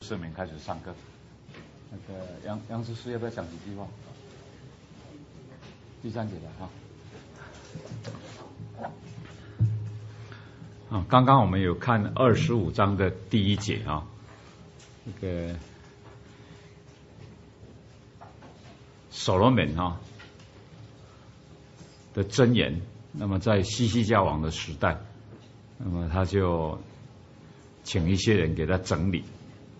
4名开始上课。那个杨师师要不要讲几句话？第3节的啊。刚刚我们有看25章的第1节啊，那个所罗门的箴言。那么在西西家王的时代，那么他就请一些人给他整理，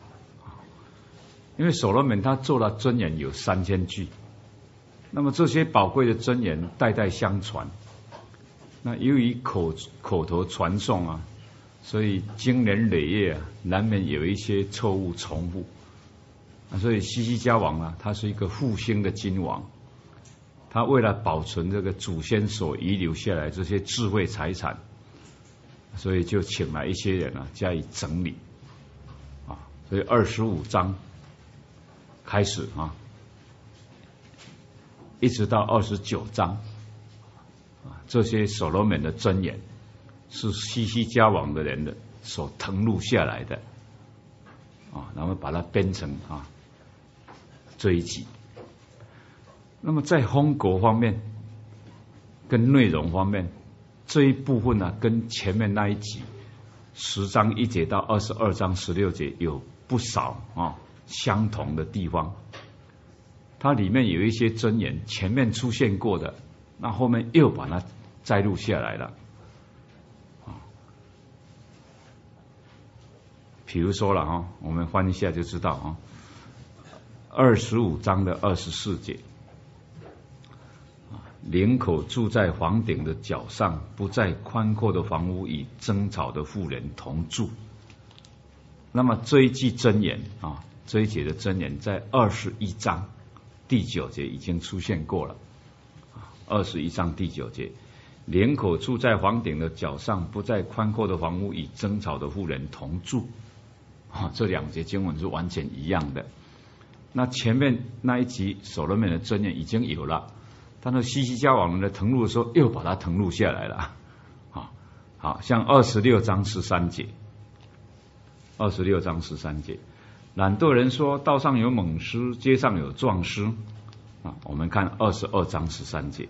因为所罗门他做了箴言有3000句，那么这些宝贵的箴言代代相传，那由于口头传颂啊，所以经年累月啊，难免有一些错误重复，所以西西家王啊，他是一个复兴的君王。他为了保存这个祖先所遗留下来这些智慧财产，所以就请来一些人加以整理啊。所以25章开始一直到29章这些所罗门的箴言是西西家王的人所誊录下来的然后把它编成这一集。那么在风格方面跟内容方面，这一部分跟前面那一集10章1节到22章16节有不少相同的地方。它里面有一些箴言前面出现过的，那后面又把它摘录下来了。比如说了我们翻一下就知道25章的24节。领口住在房顶的角上，不在宽阔的房屋与争吵的妇人同住。那么这一句箴言这一节的箴言在21章第9节已经出现过了。21章第9节，领口住在房顶的角上，不在宽阔的房屋与争吵的妇人同住。这2节经文是完全一样的。那前面那一集所罗门的箴言已经有了，但是西西家王的誊录的时候又把它誊录下来了。好像26章13节，26章13节，懒惰人说道上有猛狮，街上有壮狮。我们看22章13节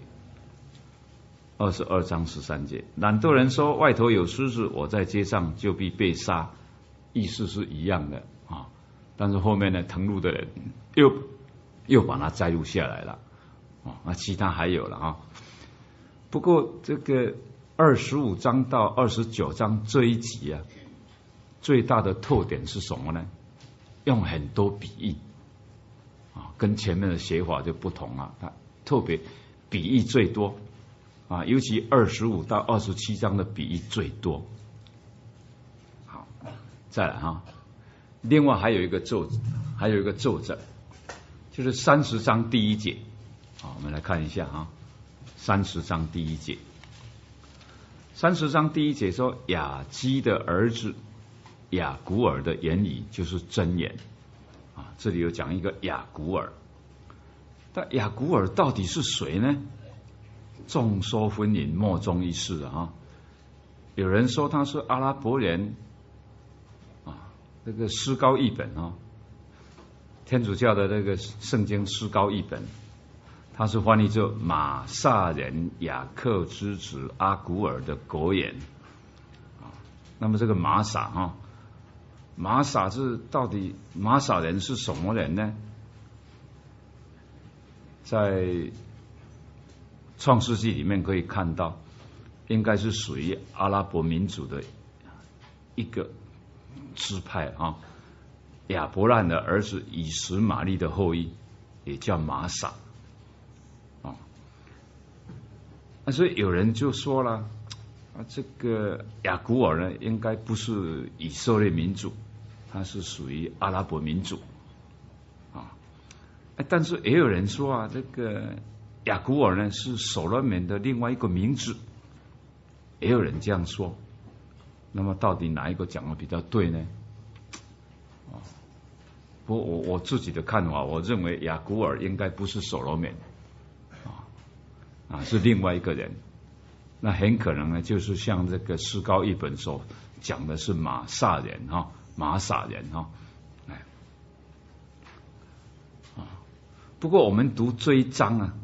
，22章13节，懒惰人说外头有狮子，我在街上就必被杀，意思是一样的但是后面呢誊录的人又把它摘录下来了。那其他还有了不过这个25章到29章这一集最大的特点是什么呢？用很多比喻跟前面的写法就不同它特别比喻最多尤其25到27章的比喻最多。好，再来另外还有一个奏折，就是30章第1节。我们来看一下30章第1节。30章第1节说，雅基的儿子雅古尔的言语就是箴言这里有讲一个雅古尔。但雅古尔到底是谁呢？众说纷纭，莫衷一是有人说他是阿拉伯人这个诗高译本天主教的那个圣经诗高译本，他是翻译作马萨人雅克之子阿古尔的国言那么这个马撒是到底马撒人是什么人呢？在创世纪里面可以看到，应该是属于阿拉伯民族的一个支派亚伯兰的儿子以实玛利的后裔，也叫马撒所以有人就说了这个雅古尔呢应该不是以色列民族，他是属于阿拉伯民族但是也有人说这个雅古尔呢是所罗门的另外一个名字，也有人这样说。那么到底哪一个讲的比较对呢？不过我自己的看法，我认为雅古尔应该不是所罗门是另外一个人。那很可能呢就是像这个诗高译本所讲的是马撒人马撒人不过我们读这一章啊，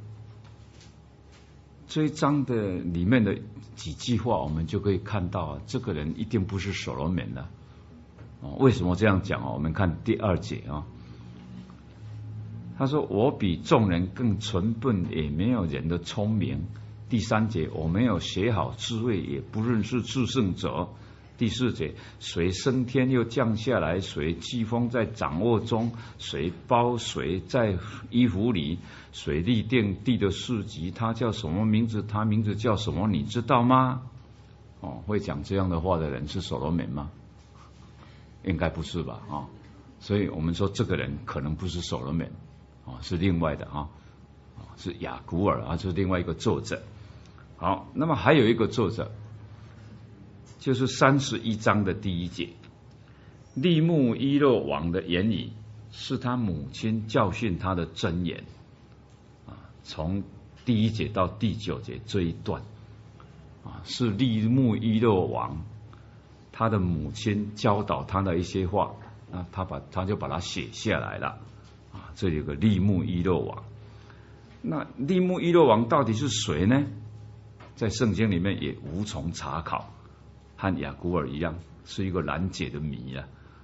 这一章的里面的几句话，我们就可以看到啊，这个人一定不是所罗门了。为什么这样讲啊？我们看第2节啊，他说：“我比众人更蠢笨，也没有人的聪明。”第3节，我没有学好智慧，也不认识至圣者。第4节，谁升天又降下来？谁寄封在掌握中？谁包谁在衣服里？谁立定地的事迹？他叫什么名字？他名字叫什么？你知道吗？会讲这样的话的人是所罗门吗？应该不是吧？所以我们说这个人可能不是所罗门，是另外的是雅古尔啊，是另外一个作者。好，那么还有一个作者，就是31章的第1节，利木伊勒王的言语是他母亲教训他的箴言从第1节到第9节这一段是利木伊勒王他的母亲教导他的一些话，他就把它写下来了这里有个利木伊勒王。那利木伊勒王到底是谁呢？在圣经里面也无从查考，和雅古尔一样是一个难解的谜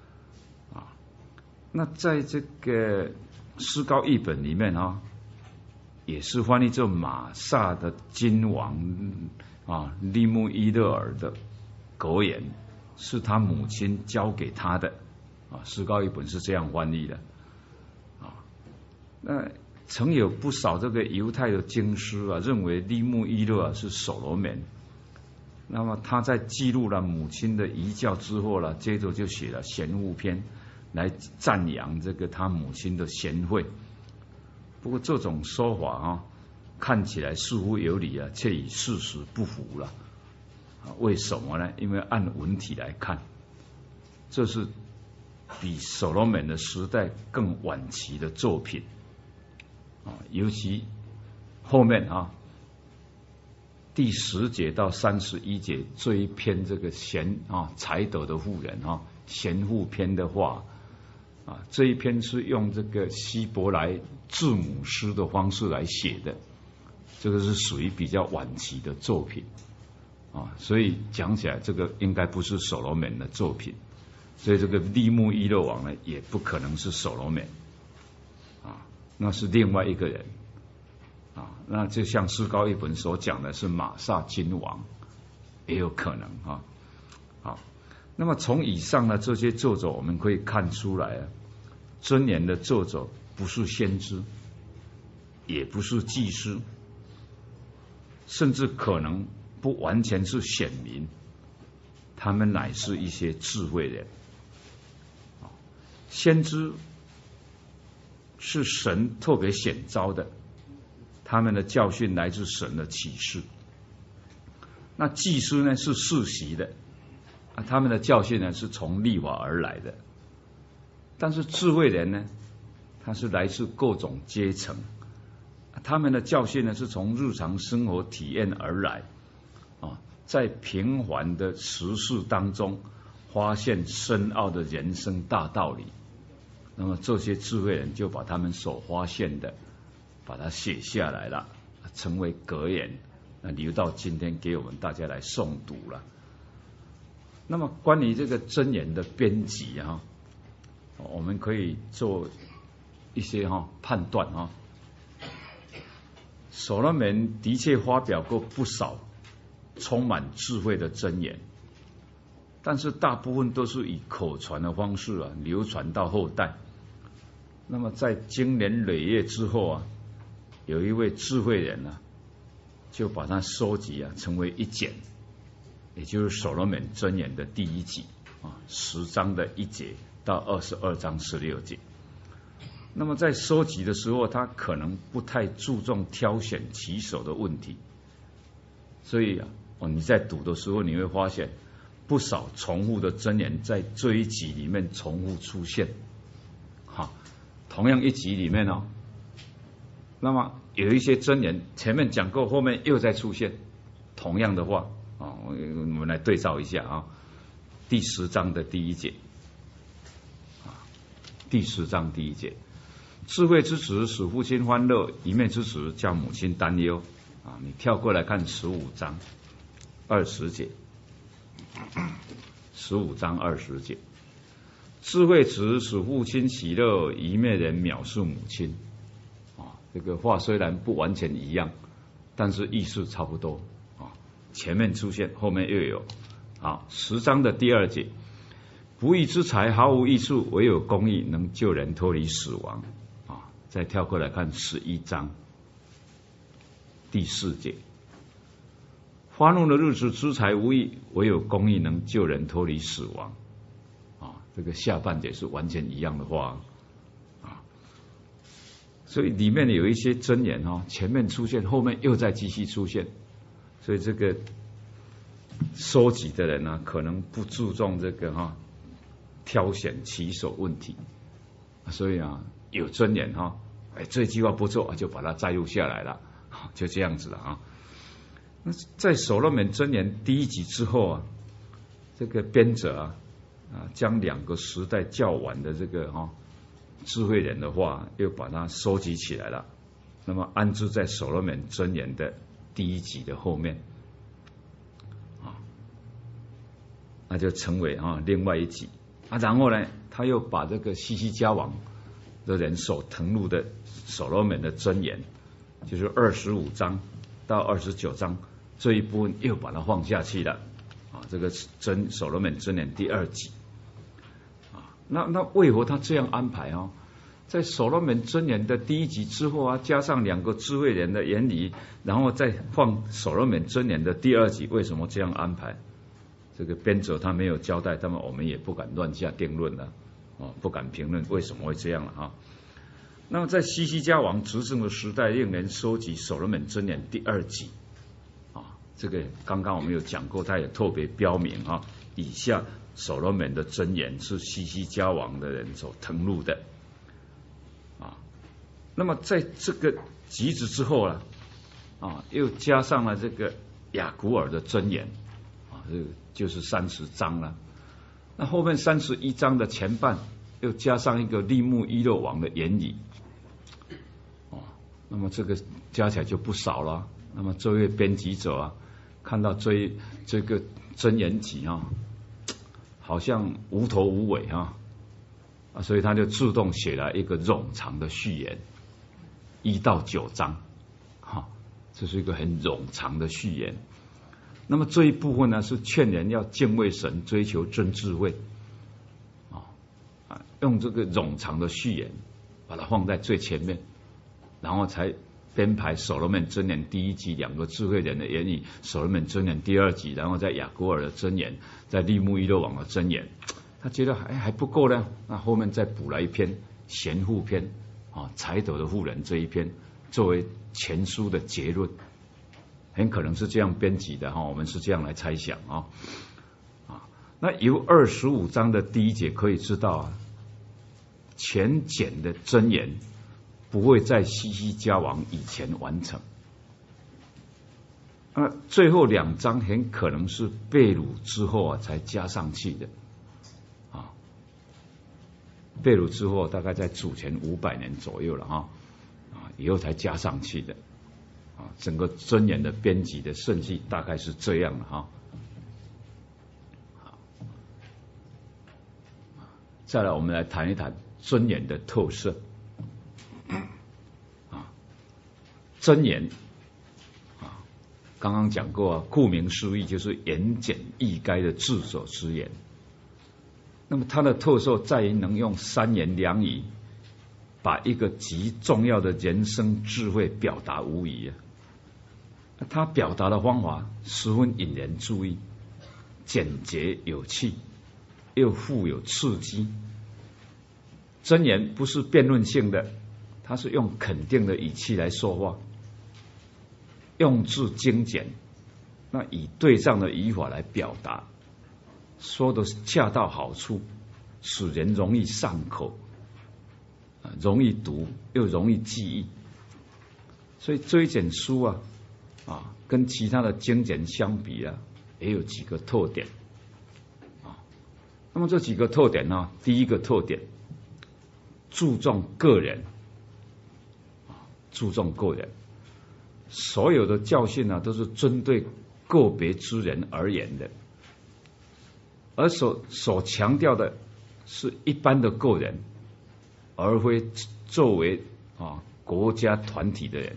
那在这个诗高译本里面也是翻译作玛撒的金王利木伊勒尔的格言，是他母亲教给他的诗高译本是这样翻译的那曾有不少这个犹太的经师认为利木伊勒是所罗门。那么他在记录了母亲的遗教之后接着就写了贤妇篇来赞扬这个他母亲的贤惠。不过这种说法看起来似乎有理却与事实不符了。为什么呢？因为按文体来看，这是比所罗门的时代更晚期的作品尤其后面第10节到31节这一篇这个才德的妇人贤妇篇的话这一篇是用这个希伯来字母诗的方式来写的，这个是属于比较晚期的作品所以讲起来这个应该不是所罗门的作品，所以这个利木伊勒王呢也不可能是所罗门那是另外一个人那就像诗高译本所讲的是玛撒金王，也有可能好，那么从以上的这些作者我们可以看出来箴言的作者不是先知，也不是祭司，甚至可能不完全是显民，他们乃是一些智慧人。先知是神特别显召的，他们的教训来自神的启示。那祭司呢是世袭的他们的教训呢是从律法而来的。但是智慧人呢，他是来自各种阶层，他们的教训呢是从日常生活体验而来在平凡的时事当中发现深奥的人生大道理。那么这些智慧人就把他们所发现的把它写下来了，成为格言，留到今天给我们大家来诵读了。那么关于这个箴言的编辑我们可以做一些判断所罗门的确发表过不少充满智慧的箴言，但是大部分都是以口传的方式流传到后代。那么在经年累月之后有一位智慧人就把它收集成为一简，也就是所罗门箴言的第1集10章的1节到22章16节。那么在收集的时候，他可能不太注重挑选起手的问题，所以你在读的时候你会发现不少重复的箴言在这一集里面重复出现同样一集里面那么有一些箴言前面讲过，后面又再出现同样的话我们来对照一下第10章的第1节第10章第1节， 智慧之子使父亲欢乐，愚昧之子叫母亲担忧。你跳过来看15章20节，15章20节，智慧子使父亲喜乐，愚昧人藐视母亲。这个话虽然不完全一样，但是意思差不多。前面出现，后面又有。10章的第2节，不义之财毫无益处，唯有公义能救人脱离死亡。再跳过来看11章第4节，发怒的日子资财无益，唯有公义能救人脱离死亡。这个下半节是完全一样的话。所以里面有一些箴言前面出现，后面又再继续出现，所以这个收集的人可能不注重这个挑选起手问题，所以有箴言这句话不错，就把它摘录下来了，就这样子了那在所罗门箴言第1集之后这个编者将2个时代较晚的这个智慧人的话又把它收集起来了，那么安置在所罗门箴言的第1集的后面那就成为另外一集然后呢，他又把这个西西家王的人所誊录的所罗门的箴言，就是25章到29章这一部分又把它放下去了这个所罗门箴言第2集那为何他这样安排在所罗门箴言的第1集之后加上2个智慧人的言语，然后再放所罗门箴言的第2集，为什么这样安排？这个编者他没有交代，那么我们也不敢乱下定论了不敢评论为什么会这样了那么在西西家王执政的时代，令人收集所罗门箴言第2集这个刚刚我们有讲过，他也特别标明以下所罗门的箴言是西西家王的人所誊录的那么在这个集子之后又加上了这个雅古尔的箴言这个就是30章了。那后面31章的前半又加上一个利木伊勒王的言语那么这个加起来就不少了。那么这位编辑者看到这个箴言集好像无头无尾所以他就自动写了一个冗长的序言，1到9章这是一个很冗长的序言。那么这一部分呢，是劝人要敬畏神，追求真智慧用这个冗长的序言把它放在最前面，然后才编排所罗门箴言第1集2个智慧人的言语，所罗门箴言第2集，然后在雅古尔的箴言，在利木伊勒王的箴言。他觉得还不够呢，那后面再补了一篇贤妇篇才德的妇人这一篇作为全书的结论，很可能是这样编辑的我们是这样来猜想那由25章的第1节可以知道全简的箴言不会在西西家王以前完成最后2章很可能是被掳之后才加上去的被掳之后大概在主前500年左右了以后才加上去的整个箴言的编辑的顺序大概是这样的再来我们来谈一谈箴言的特色箴言刚刚讲过顾名思义就是言简意赅的智者之言。那么它的特色在于能用3言2语把一个极重要的人生智慧表达无疑他表达的方法十分引人注意，简洁有趣，又富有刺激。箴言不是辩论性的，它是用肯定的语气来说话，用字精简，那以对仗的语法来表达，说的恰到好处，使人容易上口，容易读又容易记忆。所以这一卷书跟其他的经典相比也有几个特点那么这几个特点第一个特点注重个人注重个人，所有的教训啊都是针对个别之人而言的，而所强调的是一般的个人，而非作为国家团体的人。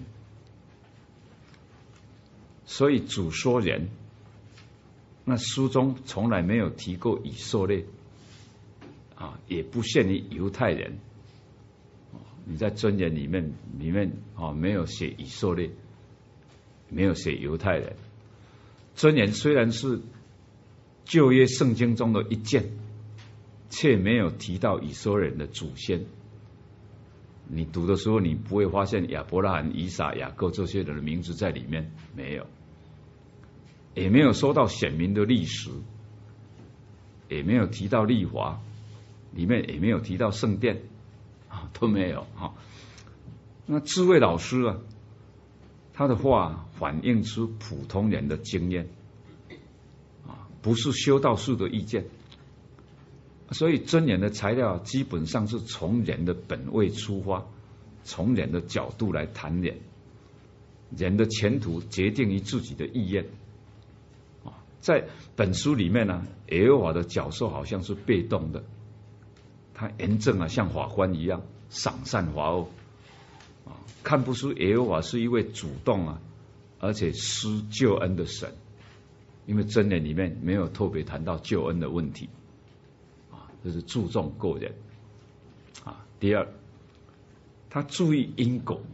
所以主说人，那书中从来没有提过以色列也不限于犹太人。你在箴言里面没有写以色列，没有写犹太人。箴言虽然是旧约圣经中的一件，却没有提到以色列人的祖先。你读的时候，你不会发现亚伯拉罕、以撒、雅各这些人的名字在里面，没有，也没有说到显明的历史，也没有提到律法，里面也没有提到圣殿，都没有。那智慧老师啊，他的话反映出普通人的经验，不是修道士的意见。所以箴言的材料基本上是从人的本位出发，从人的角度来谈人，人的前途决定于自己的意愿。在本书里面呢，耶和华的角色好像是被动的，他严正像法官一样赏善罚恶，看不出耶和华是一位主动而且施救恩的神，因为箴言里面没有特别谈到救恩的问题，这是注重个人。第二，他注意因果。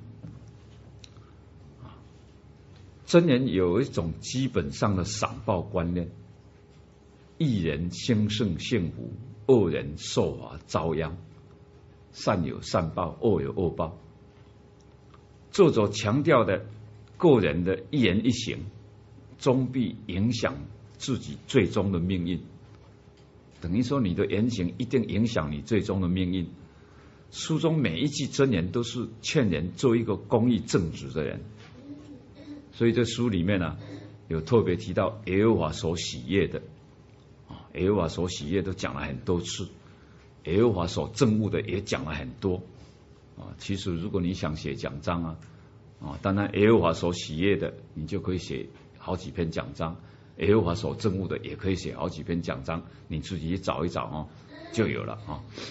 箴言有一种基本上的赏报观念，义人兴盛幸福，恶人受罚遭殃，善有善报，恶有恶报。作者强调的个人的一言一行，终必影响自己最终的命运。等于说，你的言行一定影响你最终的命运。书中每一句箴言都是劝人做一个公义正直的人。所以这书里面有特别提到耶和华所喜悦的，耶和华所喜悦都讲了很多次，耶和华所憎恶的也讲了很多。其实如果你想写讲章当然耶和华所喜悦的，你就可以写好几篇讲章；耶和华所憎恶的也可以写好几篇讲章，你自己找一找就有了。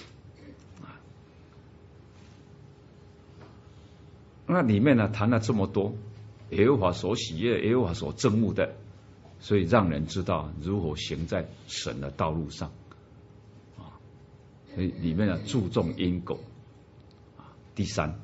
那里面谈了这么多。耶和华所喜悦，耶和华所憎恶的，所以让人知道如何行在神的道路上。所以里面注重因果。第三，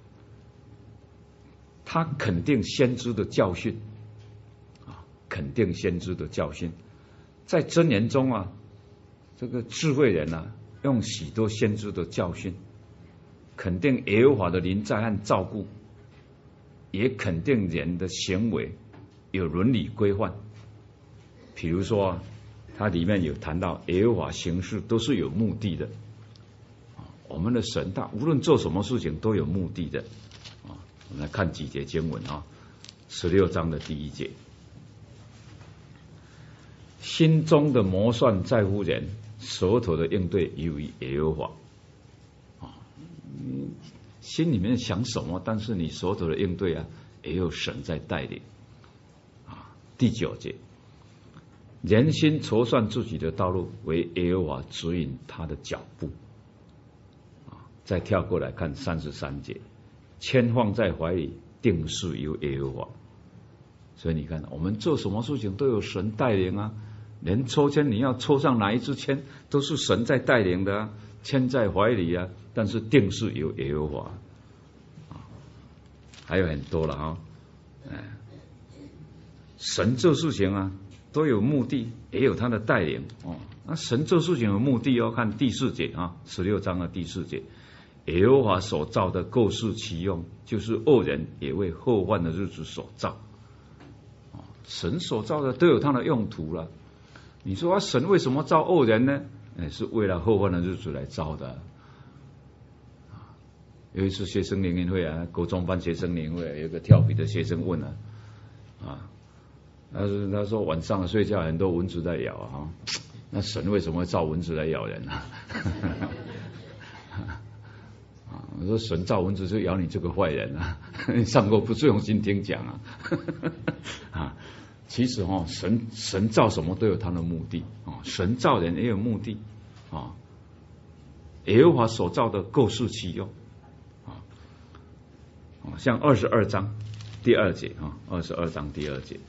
他肯定先知的教训，肯定先知的教训。在箴言中这个智慧人用许多先知的教训，肯定耶和华的临在和照顾。也肯定人的行为有伦理规范，比如说它里面有谈到耶和华行事都是有目的的，我们的神他无论做什么事情都有目的的。我们来看几节经文16章的第1节，心中的谋算在乎人，舌头的应对由于耶和华。心里面想什么，但是你手头的应对也有神在带领。第9节，人心筹算自己的道路，为耶和华指引他的脚步。再跳过来看33节，签放在怀里，定是由耶和华。所以你看，我们做什么事情都有神带领连抽签你要抽上哪一支签，都是神在带领的签在怀里但是定是由耶和华。还有很多了神做事情都有目的，也有他的带领那神做事情有目的看第4节16章的第4节，耶和华所造的各事其用，就是恶人也为后患的日子所造。神所造的都有他的用途了。你说神为什么造恶人呢？是为了后患的日子来造的。有一次学生联谊会国中班学生联谊会，有一个调皮的学生问他说晚上睡觉很多蚊子在咬那神为什么会造蚊子来咬人我说神造蚊子就咬你这个坏人啊，你上过不是用心听讲啊。啊，其实神造什么都有他的目的啊，神造人也有目的啊。耶和华所造的各适其用啊，像22章第2节啊，22章第2节，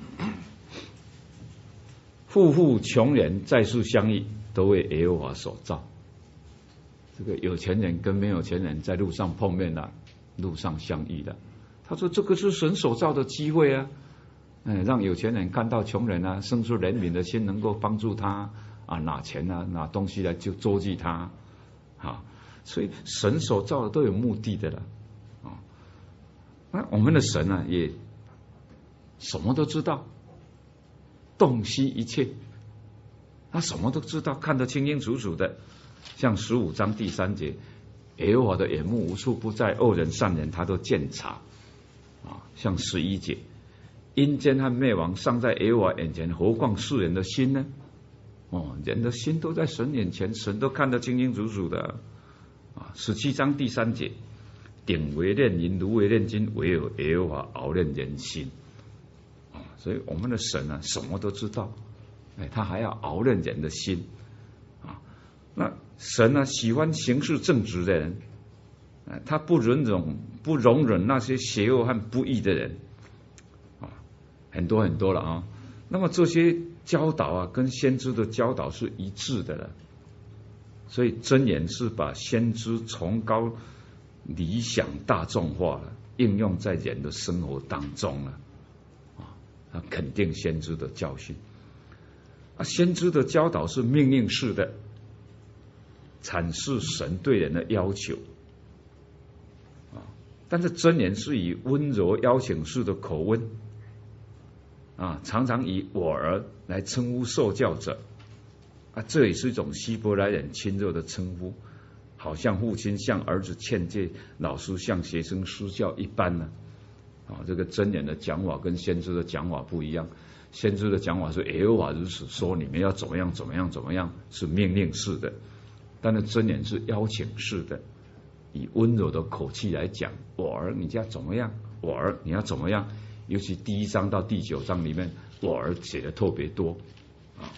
富户穷人在世相遇，都为耶和华所造。这个有钱人跟没有钱人在路上碰面了，路上相遇了。他说这个是神所造的机会啊，让有钱人看到穷人啊，生出怜悯的心，能够帮助他啊，拿钱啊，拿东西来就周济他啊。所以神所造的都有目的的了啊。那我们的神呢，也什么都知道，洞悉一切，他什么都知道，看得清清楚楚的。像15章第3节，耶和华的眼目无处不在，恶人善人他都鉴察啊。像11节，阴间和灭亡尚在耶和华眼前，何况世人的心呢？人的心都在神眼前，神都看得清清楚楚的啊。17章第3节，鼎为炼银，炉为炼金，唯有耶和华熬炼人心啊。所以我们的神啊，什么都知道，他还要熬炼人的心啊。那神呢，喜欢行事正直的人，他不容忍那些邪恶和不义的人啊，很多很多了啊。那么这些教导啊，跟先知的教导是一致的了。所以箴言是把先知崇高理想大众化了，应用在人的生活当中了啊。他肯定先知的教训啊，先知的教导是命令式的，阐释神对人的要求啊。但是箴言是以温柔邀请式的口吻啊，常常以我儿来称呼受教者啊，这也是一种希伯来人亲热的称呼，好像父亲向儿子劝诫，老师向学生施教一般呢。啊，这个箴言的讲法跟先知的讲法不一样，先知的讲法是耶和华如此说，你们要怎么样怎么样怎么样，是命令式的，但是箴言是邀请式的，以温柔的口气来讲，我儿你要怎么样，我儿你要怎么样。尤其第1章到第9章里面，我儿写的特别多啊。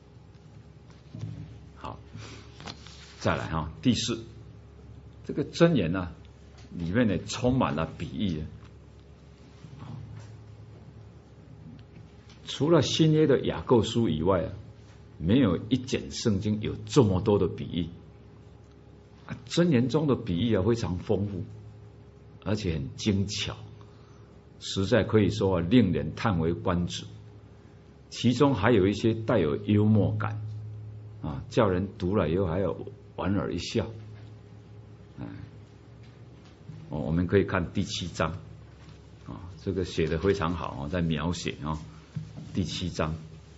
好，再来哈，第4，这个箴言呢，里面呢充满了比喻。除了新约的雅各书以外啊，没有一卷圣经有这么多的比喻啊。箴言中的比喻啊非常丰富，而且很精巧，实在可以说令人叹为观止。其中还有一些带有幽默感啊，叫人读了以后还要莞尔一笑。我们可以看第7章啊，这个写得非常好啊，在描写啊。第7章，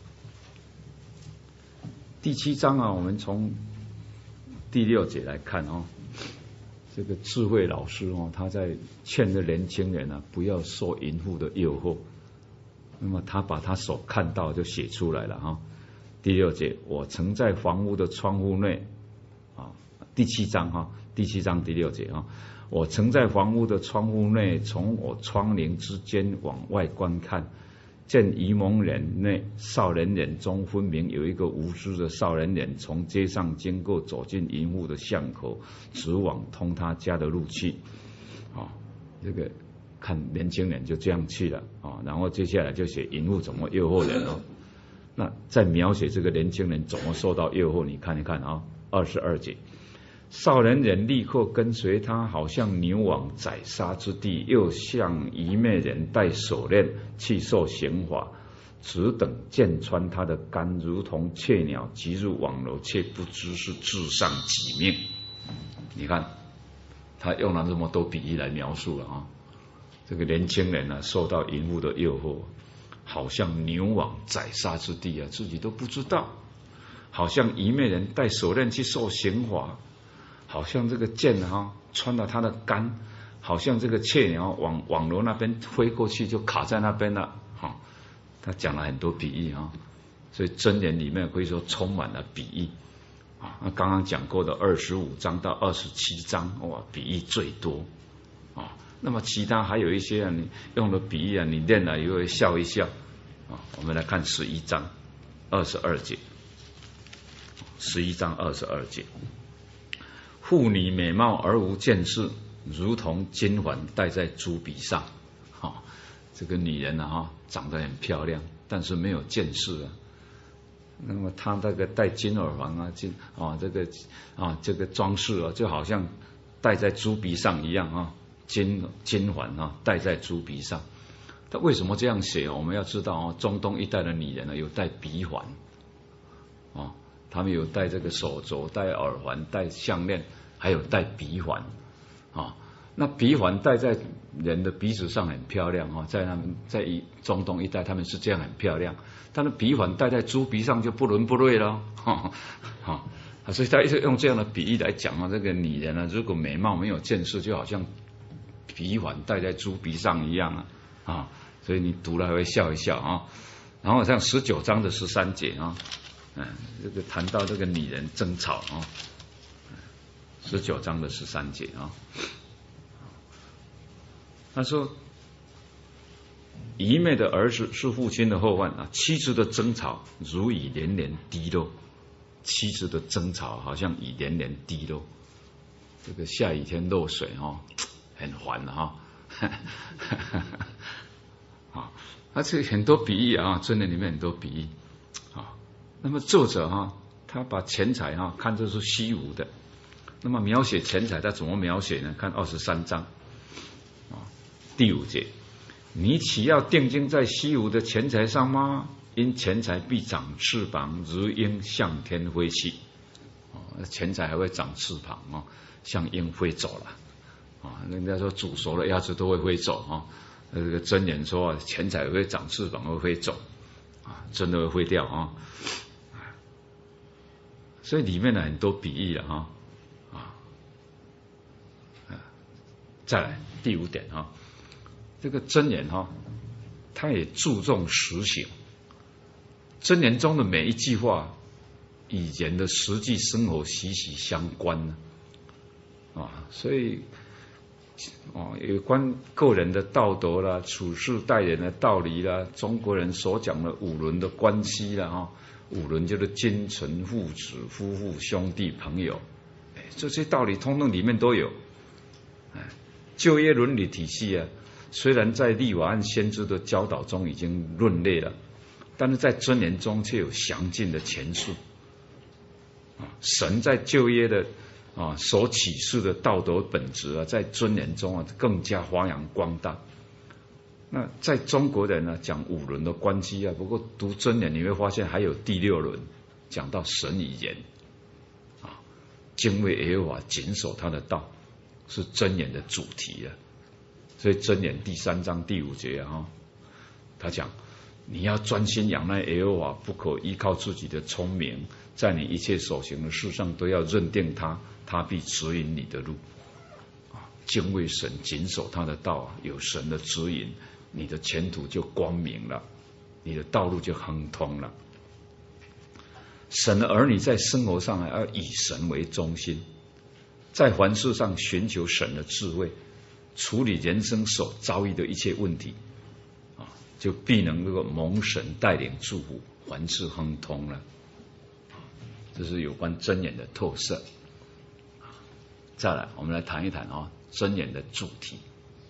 第7章啊，我们从第6节来看哦。这个智慧老师哦，他在劝着年轻人啊，不要受淫妇的诱惑。那么他把他所看到就写出来了哈。第6节，我曾在房屋的窗户内啊，第7章哈，第7章第6节啊，我曾在房屋的窗户内，从我窗棂之间往外观看。见愚蒙人内少年人中分明有一个无知的少年人从街上经过，走进淫妇的巷口，直往通他家的路去啊。这个看年轻人就这样去了啊，然后接下来就写淫妇怎么诱惑人哦。那在描写这个年轻人怎么受到诱惑，你看一看啊，22节。少年人立刻跟随他，好像牛往宰杀之地，又像愚昧人戴手链去受刑罚，只等剑穿他的肝，如同雀鸟急入网罗，却不知是至上己命。你看他用了这么多比喻来描述了啊，这个年轻人呢受到淫妇的诱惑，好像牛往宰杀之地啊，自己都不知道，好像愚昧人戴手链去受刑罚，好像这个剑穿到他的肝，好像这个雀鸟往网罗那边飞过去就卡在那边了他讲了很多比喻所以箴言里面可以说充满了比喻那刚刚讲过的25章到27章，哇，比喻最多啊。那么其他还有一些你用的比喻你念了也会笑一笑啊。我们来看11章22节，11章22节，妇女美貌而无见识，如同金环戴在猪鼻上。这个女人长得很漂亮，但是没有见识啊。那么她那个戴金耳环这个装饰就好像戴在猪鼻上一样金环戴在猪鼻上。他为什么这样写？我们要知道中东一带的女人有戴鼻环他们有戴这个手镯、戴耳环、戴项链，还有戴鼻环那鼻环戴在人的鼻子上很漂亮在中东一带他们是这样很漂亮，但是鼻环戴在猪鼻上就不伦不类了所以他一直用这样的比喻来讲这个女人如果美貌没有见识，就好像鼻环戴在猪鼻上一样所以你读了还会笑一笑然后像19章的13节这个谈到这个女人争吵19章的13节他说愚昧的儿子是父亲的后患妻子的争吵如雨连连滴落，妻子的争吵好像雨连连滴落，这个下雨天漏水很烦这很多比喻真的里面很多比喻那么作者他把钱财看作是虚无的，那么描写钱财他怎么描写呢？看23章第5节，你岂要定睛在虚无的钱财上吗？因钱财必长翅膀，如鹰向天飞去钱财还会长翅膀像鹰飞走了人家说煮熟了鸭子都会飞走这个箴言说钱财会长翅膀会飞走真的会飞掉所以里面很多比喻了再来第5点这个箴言它也注重实行，箴言中的每一句话与人的实际生活息息相关所以有关个人的道德啦、处事待人的道理啦、中国人所讲的五伦的关系啦五伦就是君臣、父子、夫妇、兄弟、朋友这些道理通通里面都有就业伦理体系虽然在律法和先知的教导中已经论列了，但是在箴言中却有详尽的阐述神在旧约的所启示的道德本质在箴言中更加发扬光大。那在中国人讲五伦的关系不过读箴言你会发现还有第6轮讲到神与人敬畏耶和华，谨守他的道，是箴言的主题所以箴言第3章第5节他讲你要专心仰赖耶和华，不可依靠自己的聪明，在你一切所行的事上都要认定他，他必指引你的路敬畏神，谨守他的道有神的指引，你的前途就光明了，你的道路就亨通了。神的儿女在生活上要以神为中心，在凡事上寻求神的智慧，处理人生所遭遇的一切问题就必能够蒙神带领祝福，凡事亨通了。这是有关箴言的特色。再来我们来谈一谈箴言的主题。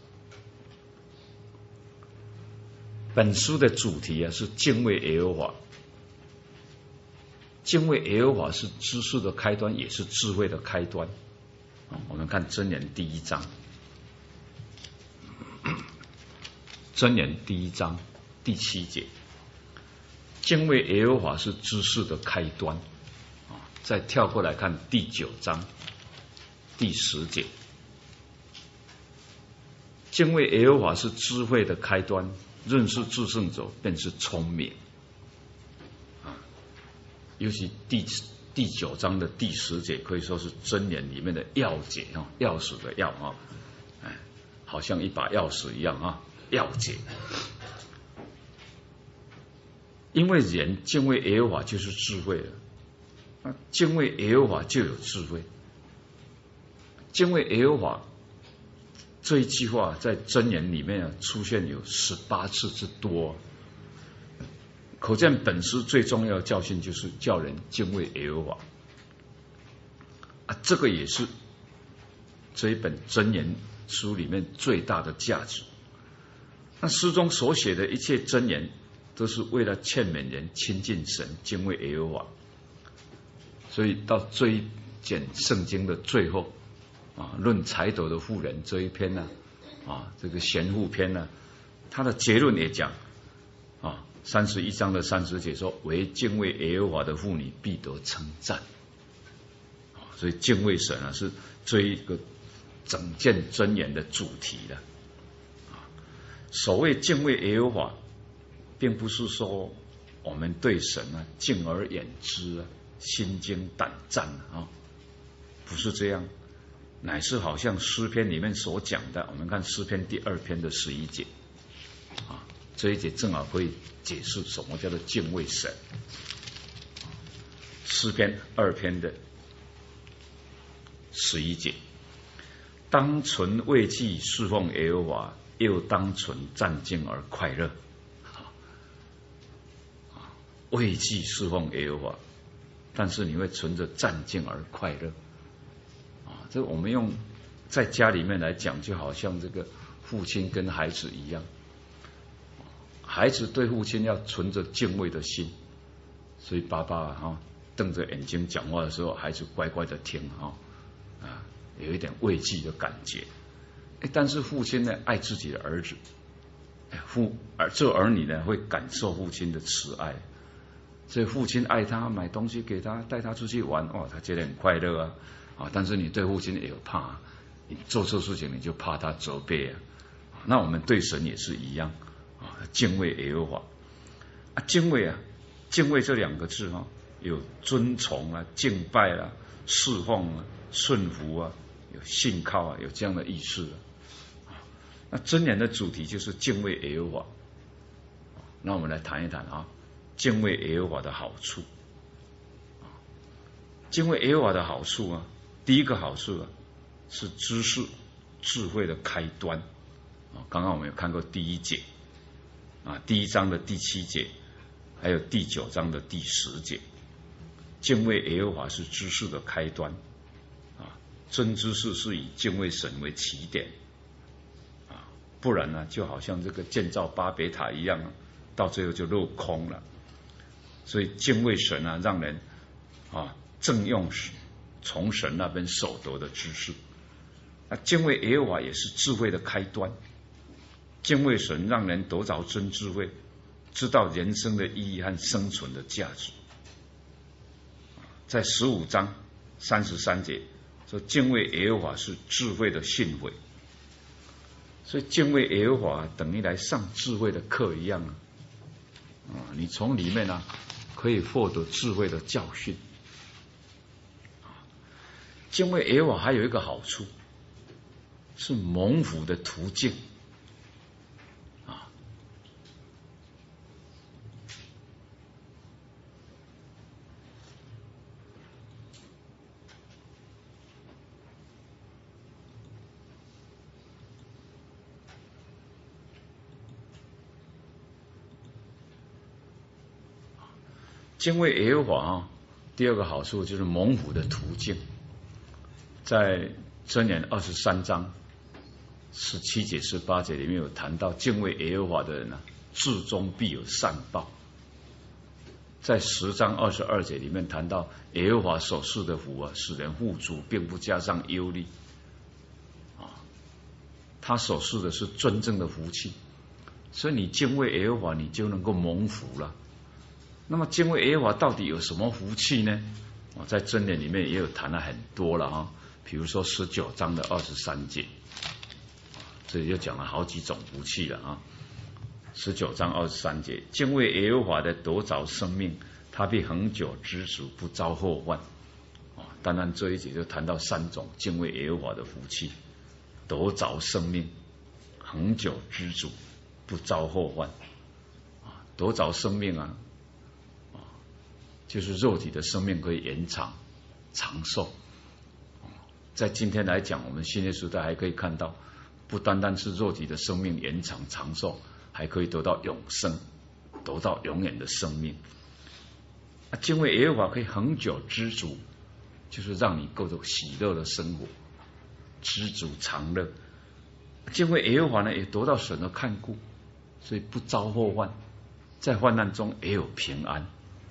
本书的主题是敬畏耶和华。敬畏耶和华是知识的开端，也是智慧的开端我们看箴言第1章，箴言第1章第7节，敬畏耶和华是知识的开端再跳过来看第9章第10节，敬畏耶和华是智慧的开端，认识至圣者便是聪明尤其第9章的第10节可以说是箴言里面的要节钥匙的钥好像一把钥匙一样要节。因为人敬畏耶和华就是智慧了， 敬畏耶和华就有智慧。敬畏耶和华这一句话在箴言里面出现有18次之多，可见本书最重要的教训就是叫人敬畏耶和华这个也是这一本箴言书里面最大的价值。那书中所写的一切箴言都是为了劝勉人亲近神，敬畏耶和华。所以到追简圣经的最后论财斗的妇人这一篇呢这个贤妇篇呢，他的结论也讲31章的30节说，为敬畏耶和华的妇女必得称赞。所以敬畏神是这一个整件箴言的主题的。所谓敬畏耶和华，并不是说我们对神敬而远之心惊胆战不是这样，乃是好像诗篇里面所讲的。我们看诗篇第2篇的11节这一节正好可以解释什么叫做敬畏神。诗篇2篇的11节，当存畏惧侍奉耶和华，又当存战兢而快乐。畏惧侍奉耶和华，但是你会存着战兢而快乐这我们用在家里面来讲，就好像这个父亲跟孩子一样，孩子对父亲要存着敬畏的心，所以爸爸瞪着眼睛讲话的时候，孩子乖乖的听有一点畏惧的感觉。但是父亲呢爱自己的儿子，这儿女呢会感受父亲的慈爱，所以父亲爱他，买东西给他，带他出去玩，他觉得很快乐但是你对父亲也有怕，你做错事情你就怕他责备那我们对神也是一样敬畏耶和华敬畏敬畏这2个字有尊崇敬拜侍奉顺服有信靠有这样的意思那箴言的主题就是敬畏耶和华。那我们来谈一谈敬畏耶和华的好处。敬畏耶和华的好处第一个好处是知识智慧的开端刚刚我们有看过第1节第1章的第7节，还有第9章的第10节。敬畏耶和华是知识的开端真知识是以敬畏神为起点不然就好像这个建造巴别塔一样到最后就落空了。所以敬畏神让人正用从神那边所得的知识敬畏耶和华也是智慧的开端。敬畏神让人得着真智慧，知道人生的意义和生存的价值。在15章33节说，敬畏耶和华是智慧的训诲。所以敬畏耶和华等于来上智慧的课一样你从里面可以获得智慧的教训。敬畏耶和华还有一个好处，是蒙福的途径敬畏耶和华第二个好处就是蒙福的途径。在箴言23章17节18节里面有谈到，敬畏耶和华的人至终必有善报。在10章22节里面谈到，耶和华所赐的福使人富足，并不加上忧虑他所赐的是真正的福气。所以你敬畏耶和华，你就能够蒙福了。那么敬畏耶和华到底有什么福气呢？在箴言里面也有谈了很多了比如说19章的23节，这里就讲了好几种福气了19章23节，敬畏耶和华的得着生命，他必恒久知足，不遭祸患当然这一节就谈到3种敬畏耶和华的福气：得着生命，恒久知足，不遭祸患。得着生命就是肉体的生命可以延长长寿。在今天来讲，我们新约时代还可以看到，不单单是肉体的生命延长长寿，还可以得到永生，得到永远的生命。敬畏耶和华可以恒久知足，就是让你过着喜乐的生活，知足常乐。敬畏耶和华呢，也得到神的看顾，所以不遭祸患，在患难中也有平安。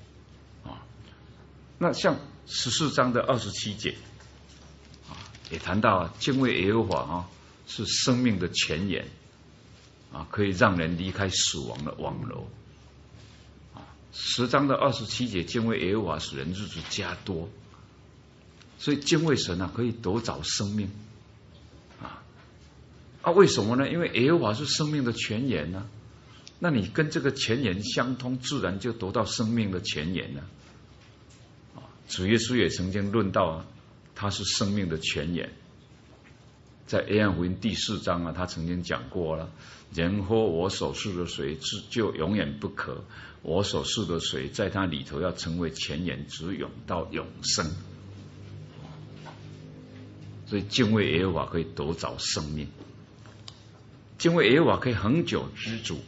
那像14章的27节也谈到敬畏耶和华是生命的泉源可以让人离开死亡的网罗。10章的27节，敬畏耶和华使人日子加多，所以敬畏神可以得着生命为什么呢？因为耶和华是生命的泉源呢，那你跟这个泉源相通，自然就得到生命的泉源了。主耶稣也曾经论到他是生命的泉源，在约翰福音第4章他曾经讲过了，人喝我所赐的水就永远不渴，我所赐的水在他里头要成为泉源，直涌到永生。所以敬畏耶和华可以得着生命，敬畏耶和华可以恒久知足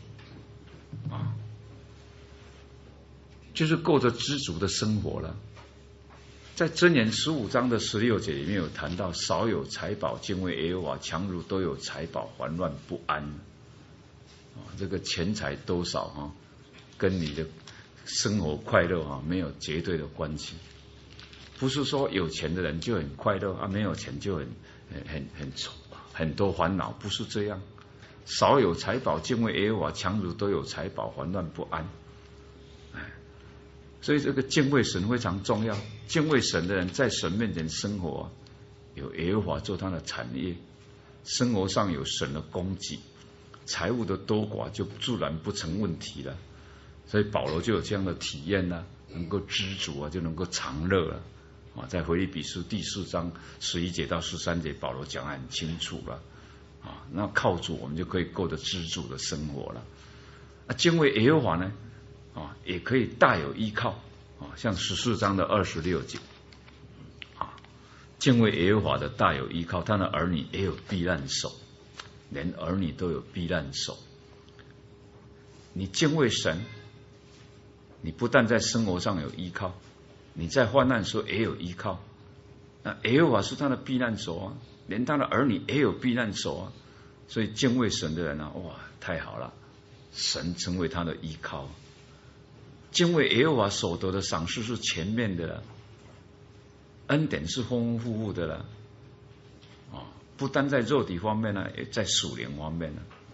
就是过着知足的生活了。在箴言15章的16节里面有谈到，少有财宝敬畏耶和华，强如都有财宝烦乱不安。这个钱财多少跟你的生活快乐没有绝对的关系。不是说有钱的人就很快乐没有钱就很多烦恼，不是这样。少有财宝敬畏耶和华，强如都有财宝烦乱不安。所以这个敬畏神非常重要。敬畏神的人在神面前生活有耶和华做他的产业，生活上有神的供给，财务的多寡就自然不成问题了。所以保罗就有这样的体验能够知足就能够长乐了在腓立比书第4章11节到13节，保罗讲得很清楚了那靠主我们就可以过得知足的生活了。敬畏耶和华呢也可以大有依靠像14章的26节敬畏耶和华的大有依靠，他的儿女也有避难所，连儿女都有避难所。你敬畏神，你不但在生活上有依靠，你在患难时候也有依靠。那耶和华是他的避难所连他的儿女也有避难所所以敬畏神的人哇，太好了，神成为他的依靠。敬畏耶和华所得的赏赐是全面的了，恩典是丰丰富富的了不单在肉体方面也在属灵方面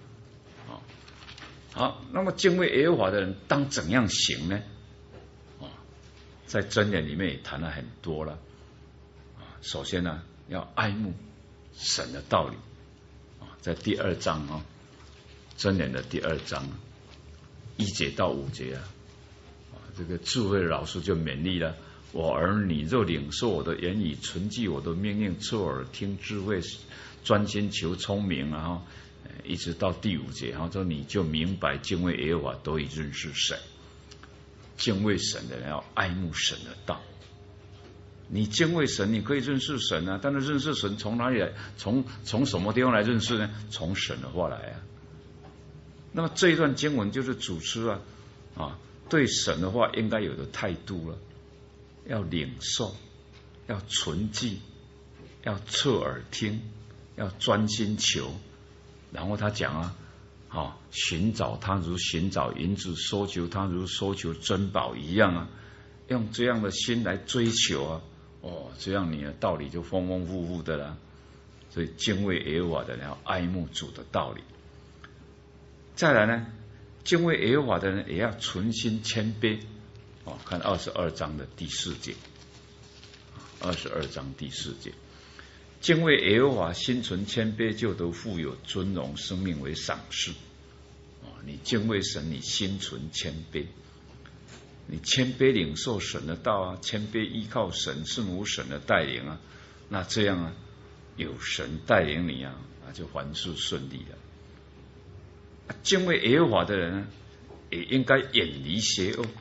好，那么敬畏耶和华的人当怎样行呢？在箴言里面也谈了很多了首先要爱慕神的道理在第2章箴言的第2章1节到5节这个智慧的老师就勉励了，我儿女若领受我的言语，存记我的命令，侧耳听智慧，专心求聪明一直到第5节说你就明白敬畏耶和华，得以认识神。敬畏神的人要爱慕神的道。你敬畏神，你可以认识神但是认识神从哪里来？从什么地方来认识呢？从神的话来那么这一段经文就是主持对神的话应该有的态度了，要领受，要存记，要侧耳听，要专心求。然后他讲寻找他如寻找银子，搜求他如搜求珍宝一样用这样的心来追求这样你的道理就丰丰富富的了。所以敬畏耶和华的人要爱慕主的道理。再来呢，敬畏耶和华的人也要存心谦卑看22章的第4节，22章第4节，敬畏耶和华心存谦卑，就得富有尊荣，生命为赏赐你敬畏神，你心存谦卑，你谦卑领受神的道谦卑依靠神，顺服神的带领那这样有神带领你那就凡事顺利了。敬畏耶和华的人也应该远离邪恶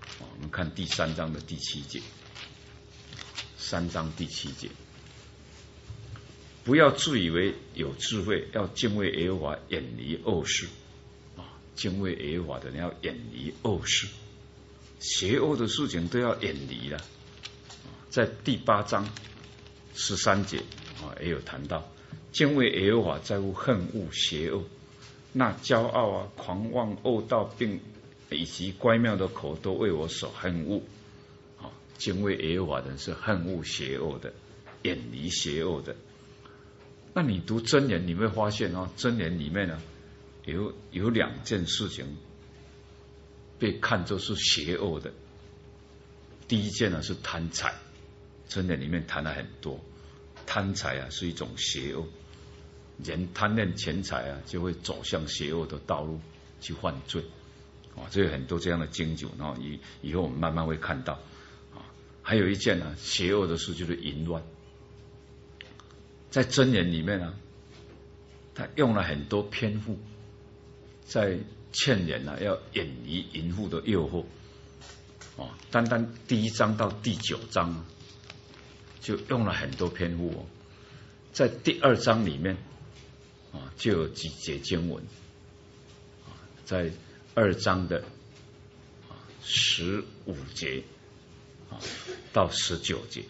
我们看第3章的第7节，3章第7节，不要自以为有智慧，要敬畏耶和华，远离恶事。敬畏耶和华的人要远离恶事，邪恶的事情都要远离了。在第8章13节也有谈到，敬畏耶和华在乎恨恶邪恶，那骄傲狂妄恶道并以及乖谬的口都为我所恨恶。敬畏耶和华的人是恨恶邪恶的，远离邪恶的。那你读箴言，你会发现箴言里面呢有2件事情被看作是邪恶的。第一件呢是贪财，箴言里面谈了很多，贪财是一种邪恶，人贪恋钱财就会走向邪恶的道路去犯罪。这有很多这样的经久，然后以后我们慢慢会看到。还有一件呢邪恶的事就是淫乱，在箴言里面他用了很多篇幅在劝人要远离淫妇的诱惑。单单第1章到第9章就用了很多篇幅。在第2章里面就有几节经文，在2章的15节到19节，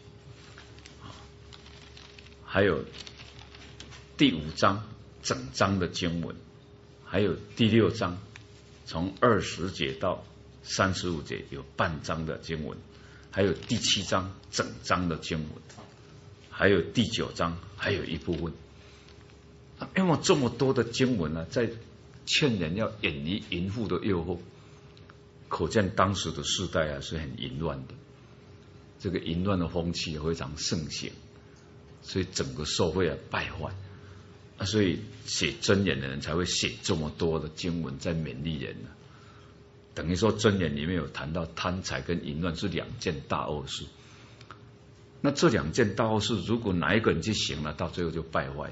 还有第5章整章的经文，还有第6章从20节到35节有半章的经文，还有第7章整章的经文，还有第9章还有一部分。因为这么多的经文在劝人要远离淫妇的诱惑，可见当时的世代是很淫乱的，这个淫乱的风气非常盛行，所以整个社会败坏。所以写箴言的人才会写这么多的经文在勉励人。等于说箴言里面有谈到贪财跟淫乱是2件大恶事。那这2件大恶事，如果哪一个人去行了，到最后就败坏的。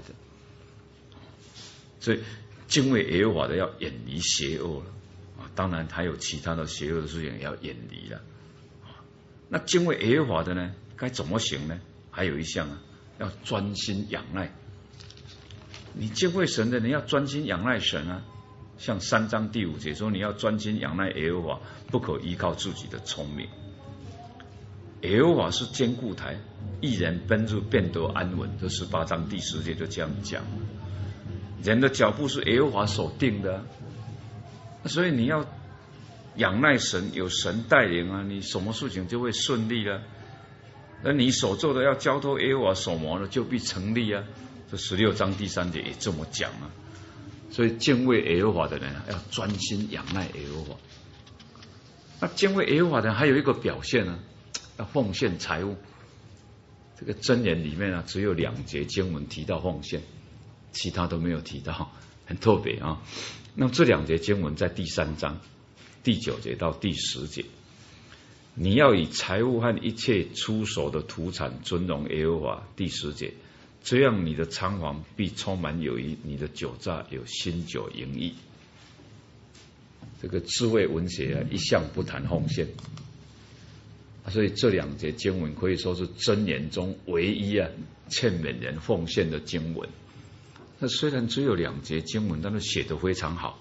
所以敬畏耶和华的要远离邪恶了。当然还有其他的邪恶的事情也要远离了。那敬畏耶和华的呢，该怎么行呢？还有一项要专心仰赖。你敬畏神的人要专心仰赖神像3章第5节说，你要专心仰赖耶和华，不可依靠自己的聪明。耶和华是坚固台，义人奔入便得安稳。这18章第10节就这样讲。人的脚步是耶和华所定的，所以你要仰赖神，有神带领你什么事情就会顺利了。那你所做的要交托耶和华所谋的，就必成立这16章第3节也这么讲所以敬畏耶和华的人要专心仰赖耶和华。那敬畏耶和华的人还有一个表现要奉献财物。这个箴言里面只有2节经文提到奉献，其他都没有提到，很特别那么这2节经文在第3章第9节到第10节，你要以财物和一切出手的土产尊荣耶和华。第10节，这样你的仓房必充满有余，你的酒榨有新酒盈溢。这个智慧文学一向不谈奉献，所以这2节经文可以说是箴言中唯一劝勉人奉献的经文。那虽然只有2节经文，但是写得非常好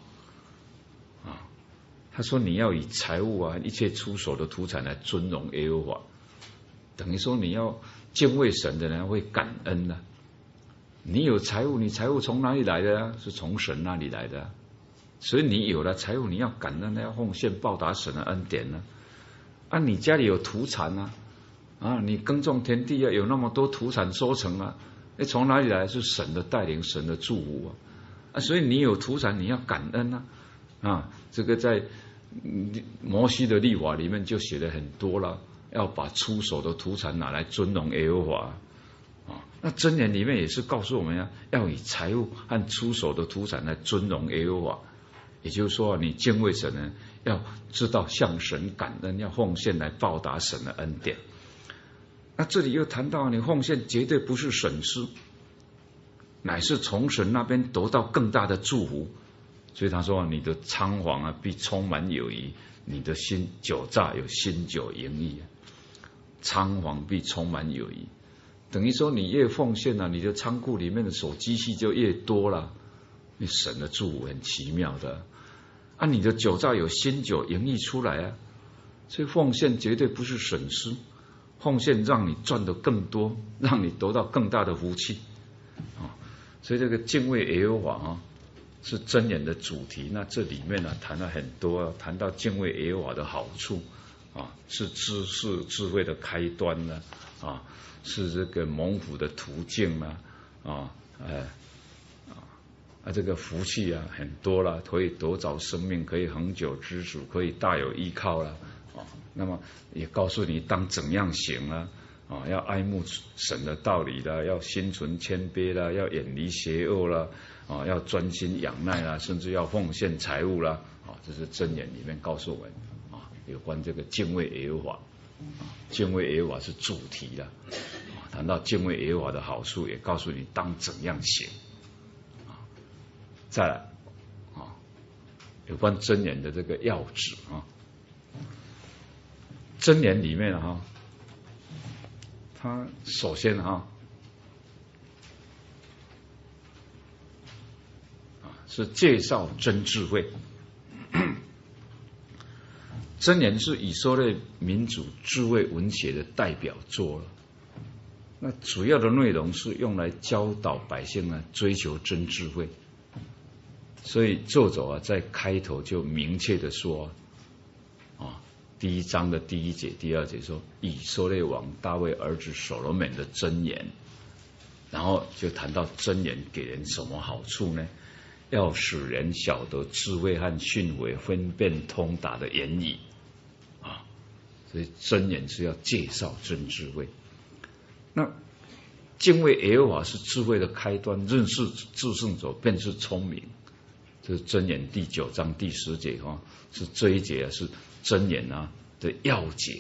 他说你要以财物一切出手的土产来尊荣耶和华，等于说你要敬畏神的人会感恩你有财物，你财物从哪里来的是从神那里来的所以你有了财物，你要感恩，要奉献报答神的恩典你家里有土产你耕种田地有那么多土产收成从哪里来？是神的带领，神的祝福所以你有土产，你要感恩这个在摩西的律法里面就写了很多了，要把出手的土产拿来尊荣耶和华那箴言里面也是告诉我们要以财物和出手的土产来尊荣耶和华。也就是说你敬畏神呢，要知道向神感恩，要奉献来报答神的恩典。那这里又谈到你奉献绝对不是损失，乃是从神那边得到更大的祝福， 所以他说你的仓房啊必充满友谊，你的心酒榨有新酒盈溢，仓房必充满友谊，等于说你越奉献啊，你的仓库里面的手机器就越多了。你神的祝福很奇妙的啊，你的酒榨有新酒盈溢出来啊，所以奉献绝对不是损失，奉献让你赚得更多，让你得到更大的福气啊。所以这个敬畏耶和华啊，是箴言的主题。那这里面呢谈了很多，谈到敬畏耶和华的好处啊，是知识智慧的开端呢啊，是这个蒙福的途径呢这个福气啊很多了，可以得着生命，可以恒久知足，可以大有依靠了啊。那么也告诉你当怎样行啊，要爱慕神的道理啦，要心存谦卑啦，要远离邪恶啦，要专心仰赖啦，甚至要奉献财物啦，这是箴言里面告诉我们有关这个敬畏耶和华，敬畏耶和华是主题啦。谈到敬畏耶和华的好处，也告诉你当怎样行。再来有关箴言的这个要旨箴言里面它首先是介绍真智慧。箴言是以色列民族智慧文学的代表作了。那主要的内容是用来教导百姓追求真智慧。所以作者在开头就明确的说第一章的第一节第二节说以色列王大卫儿子所罗门的箴言，然后就谈到箴言给人什么好处呢？要使人晓得智慧和训诲，分辨通达的言语所以箴言是要介绍真智慧。那敬畏耶和华是智慧的开端，认识至圣者便是聪明。这是箴言第9章第10节是这一节是箴言的要节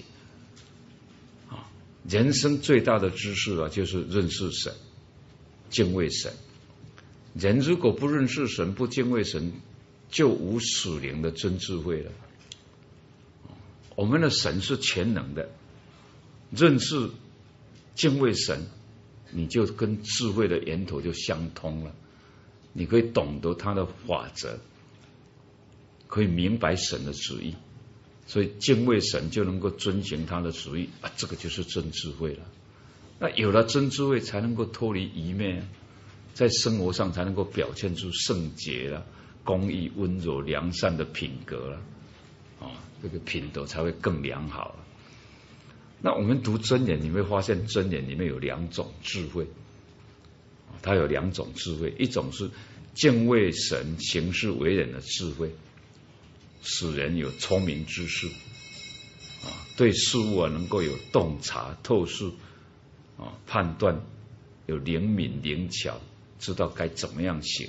人生最大的知识就是认识神，敬畏神。人如果不认识神，不敬畏神，就无属灵的真智慧了。我们的神是全能的，认识敬畏神，你就跟智慧的源头就相通了。你可以懂得他的法则，可以明白神的旨意，所以敬畏神就能够遵行他的旨意这个就是真智慧了。那有了真智慧，才能够脱离愚昧在生活上才能够表现出圣洁了、公义、温柔、良善的品格了这个品德才会更良好了。那我们读箴言，你会发现箴言里面有2种智慧。它有2种智慧，一种是敬畏神、行事为人的智慧，使人有聪明知识对事物能够有洞察透视判断，有灵敏灵巧，知道该怎么样行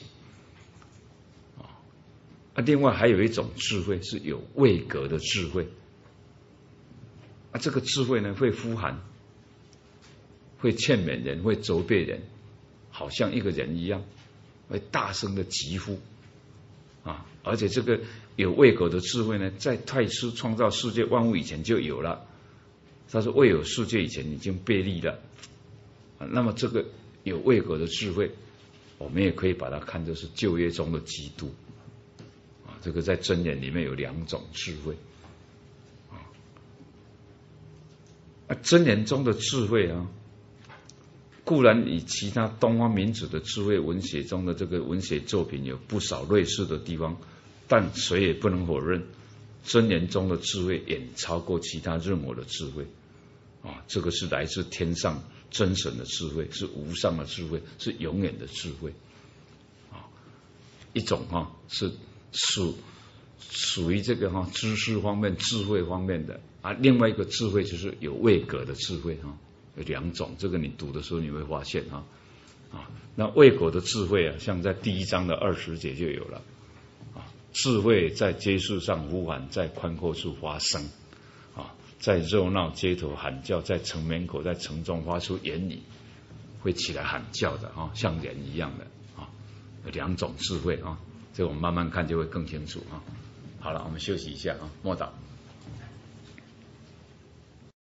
另外还有一种智慧是有位格的智慧这个智慧呢会呼喊，会劝勉人，会责备人，好像一个人一样，会大声的疾呼而且这个有位格的智慧呢，在太初创造世界万物以前就有了，它是未有世界以前已经备立了那么这个有位格的智慧，我们也可以把它看作是旧约中的基督这个在箴言里面有2种智慧箴言中的智慧固然与其他东方民族的智慧文学中的这个文学作品有不少类似的地方，但谁也不能否认箴言中的智慧远超过其他任何的智慧这个是来自天上真神的智慧，是无上的智慧，是永远的智慧一种是属于这个知识方面智慧方面的另外一个智慧就是有位格的智慧有2种，这个你读的时候你会发现那位格的智慧像在第1章的20节就有了智慧在街市上呼喊，在宽阔处发声在热闹街头喊叫，在城门口，在城中发出言语，会起来喊叫的像人一样的有2种智慧这个我们慢慢看就会更清楚啊。好了，我们休息一下啊，默祷。